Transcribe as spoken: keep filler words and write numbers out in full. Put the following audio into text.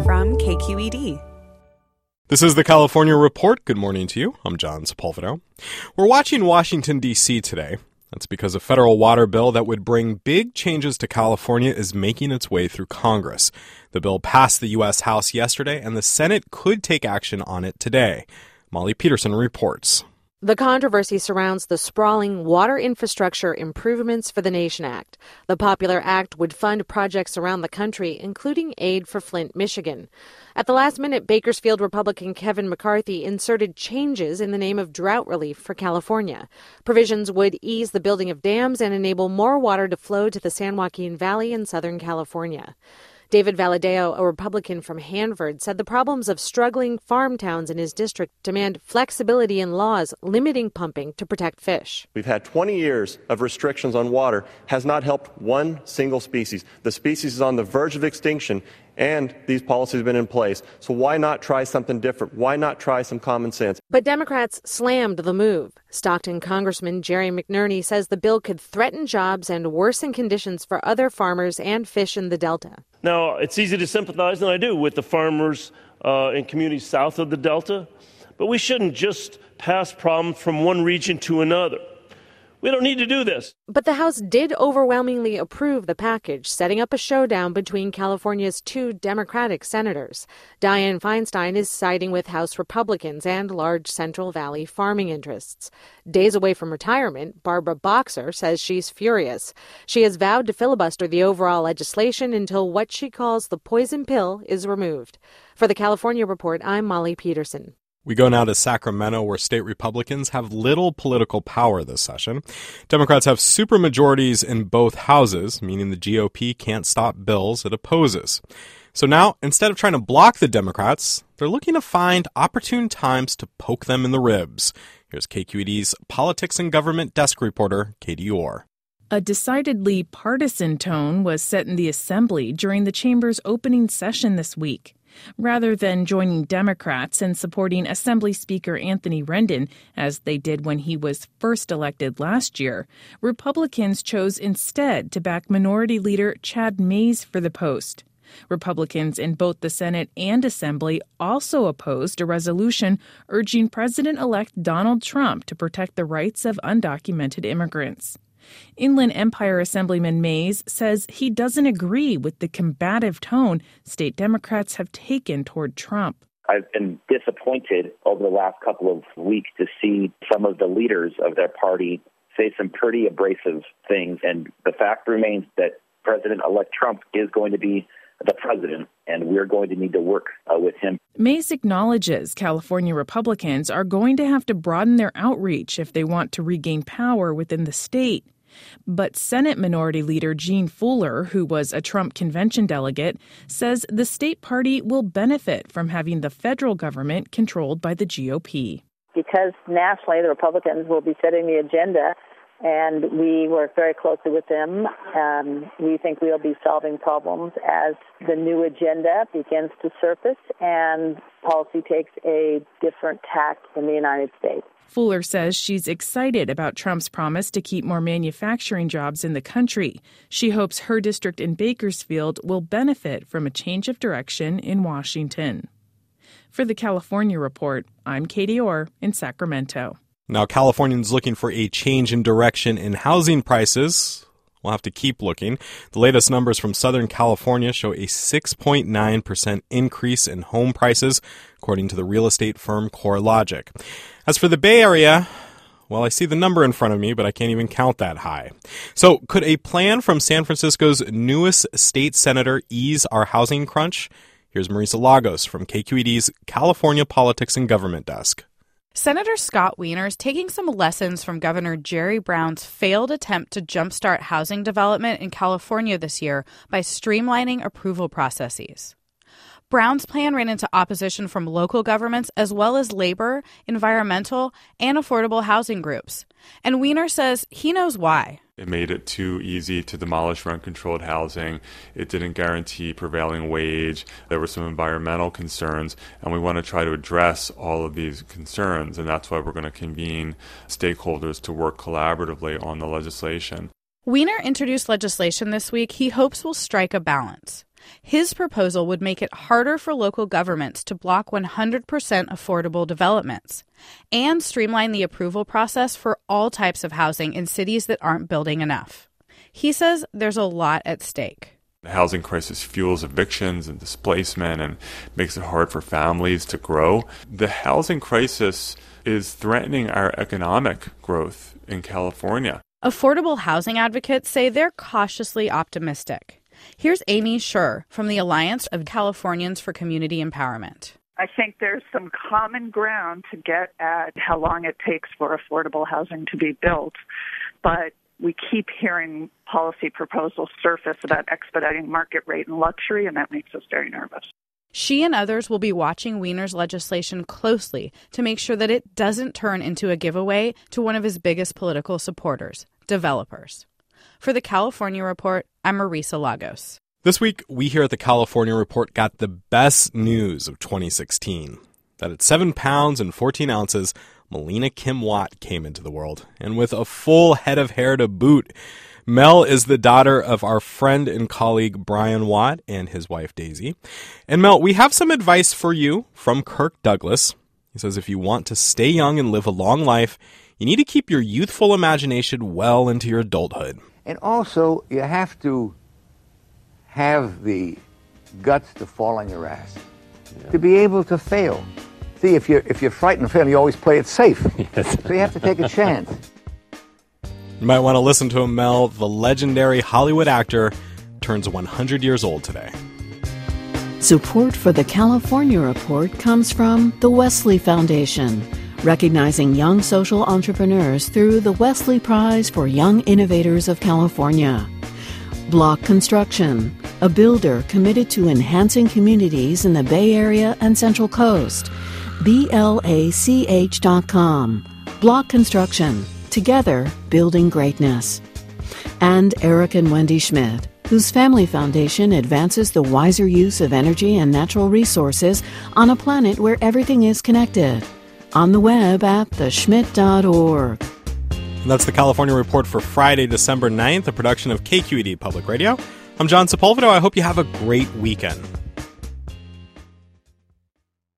from K Q E D. This is the California Report. Good morning to you. I'm John Sepulveda. We're watching Washington, D C today. That's because a federal water bill that would bring big changes to California is making its way through Congress. The bill passed the U S House yesterday, and the Senate could take action on it today. Molly Peterson reports. The controversy surrounds the sprawling Water Infrastructure Improvements for the Nation Act. The popular act would fund projects around the country, including aid for Flint, Michigan. At the last minute, Bakersfield Republican Kevin McCarthy inserted changes in the name of drought relief for California. Provisions would ease the building of dams and enable more water to flow to the San Joaquin Valley in Southern California. David Valadao, a Republican from Hanford, said the problems of struggling farm towns in his district demand flexibility in laws limiting pumping to protect fish. We've had twenty years of restrictions on water, has not helped one single species. The species is on the verge of extinction, and these policies have been in place. So why not try something different? Why not try some common sense? But Democrats slammed the move. Stockton Congressman Jerry McNerney says the bill could threaten jobs and worsen conditions for other farmers and fish in the Delta. Now, it's easy to sympathize, and I do, with the farmers uh, in communities south of the Delta, but we shouldn't just pass problems from one region to another. We don't need to do this. But the House did overwhelmingly approve the package, setting up a showdown between California's two Democratic senators. Dianne Feinstein is siding with House Republicans and large Central Valley farming interests. Days away from retirement, Barbara Boxer says she's furious. She has vowed to filibuster the overall legislation until what she calls the poison pill is removed. For the California Report, I'm Molly Peterson. We go now to Sacramento, where state Republicans have little political power this session. Democrats have supermajorities in both houses, meaning the G O P can't stop bills it opposes. So now, instead of trying to block the Democrats, they're looking to find opportune times to poke them in the ribs. Here's K Q E D's politics and government desk reporter, Katie Orr. A decidedly partisan tone was set in the Assembly during the chamber's opening session this week. Rather than joining Democrats and supporting Assembly Speaker Anthony Rendon, as they did when he was first elected last year, Republicans chose instead to back Minority Leader Chad Mayes for the post. Republicans in both the Senate and Assembly also opposed a resolution urging President-elect Donald Trump to protect the rights of undocumented immigrants. Inland Empire Assemblyman Mayes says he doesn't agree with the combative tone state Democrats have taken toward Trump. I've been disappointed over the last couple of weeks to see some of the leaders of their party say some pretty abrasive things. And the fact remains that President-elect Trump is going to be the president, and we're going to need to work uh, with him. Mayes acknowledges California Republicans are going to have to broaden their outreach if they want to regain power within the state. But Senate Minority Leader Gene Fuller, who was a Trump convention delegate, says the state party will benefit from having the federal government controlled by the G O P. Because nationally, the Republicans will be setting the agenda, and we work very closely with them. Um, we think we'll be solving problems as the new agenda begins to surface and policy takes a different tack in the United States. Fuller says she's excited about Trump's promise to keep more manufacturing jobs in the country. She hopes her district in Bakersfield will benefit from a change of direction in Washington. For the California Report, I'm Katie Orr in Sacramento. Now, Californians looking for a change in direction in housing prices. We'll have to keep looking. The latest numbers from Southern California show a six point nine percent increase in home prices, according to the real estate firm CoreLogic. As for the Bay Area, well, I see the number in front of me, but I can't even count that high. So could a plan from San Francisco's newest state senator ease our housing crunch? Here's Marisa Lagos from K Q E D's California Politics and Government Desk. Senator Scott Wiener is taking some lessons from Governor Jerry Brown's failed attempt to jumpstart housing development in California this year by streamlining approval processes. Brown's plan ran into opposition from local governments as well as labor, environmental, and affordable housing groups. And Wiener says he knows why. It made it too easy to demolish rent-controlled housing. It didn't guarantee prevailing wage. There were some environmental concerns, and we want to try to address all of these concerns, and that's why we're going to convene stakeholders to work collaboratively on the legislation. Wiener introduced legislation this week he hopes will strike a balance. His proposal would make it harder for local governments to block one hundred percent affordable developments and streamline the approval process for all types of housing in cities that aren't building enough. He says there's a lot at stake. The housing crisis fuels evictions and displacement and makes it hard for families to grow. The housing crisis is threatening our economic growth in California. Affordable housing advocates say they're cautiously optimistic. Here's Amy Scher from the Alliance of Californians for Community Empowerment. I think there's some common ground to get at how long it takes for affordable housing to be built, but we keep hearing policy proposals surface about expediting market rate and luxury, and that makes us very nervous. She and others will be watching Wiener's legislation closely to make sure that it doesn't turn into a giveaway to one of his biggest political supporters, developers. For the California Report, I'm Marisa Lagos. This week, we here at the California Report got the best news of twenty sixteen. That at seven pounds and fourteen ounces, Melina Kim Watt came into the world, and with a full head of hair to boot. Mel is the daughter of our friend and colleague Brian Watt and his wife Daisy. And Mel, we have some advice for you from Kirk Douglas. He says if you want to stay young and live a long life, you need to keep your youthful imagination well into your adulthood. And also, you have to have the guts to fall on your ass, yeah. to be able to fail. See, if you're, if you're frightened of failing, you always play it safe. Yes. So you have to take a chance. You might want to listen to him, Mel. The legendary Hollywood actor turns one hundred years old today. Support for the California Report comes from the Wesley Foundation, recognizing young social entrepreneurs through the Wesley Prize for Young Innovators of California. Block Construction, a builder committed to enhancing communities in the Bay Area and Central Coast. B L A C H dot com. Block Construction. Together, building greatness. And Eric and Wendy Schmidt, whose family foundation advances the wiser use of energy and natural resources on a planet where everything is connected. On the web at the schmidt dot org. And that's the California Report for Friday, December ninth, a production of K Q E D Public Radio. I'm John Sepulveda. I hope you have a great weekend.